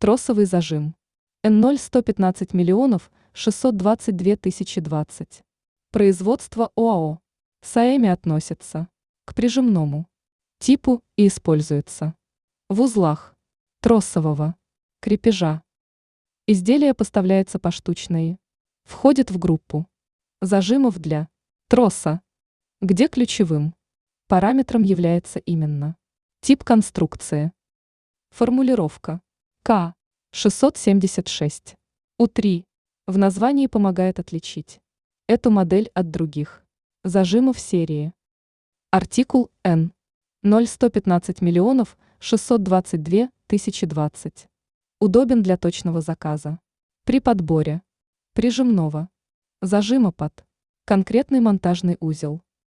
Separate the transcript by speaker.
Speaker 1: Тросовый зажим. N0 115 миллионов 622 тысячи 20. Производство ОАО. Саэми относится к прижимному типу и используется в узлах тросового крепежа. Изделие поставляется поштучно и входит в группу зажимов для троса, где ключевым параметром является именно тип конструкции. Формулировка К676 У3 в названии помогает отличить эту модель от других зажимов серии. Артикул Н 0115 миллионов 622 тысячи 20. Удобен для точного заказа. При подборе прижимного зажима под конкретный монтажный узел.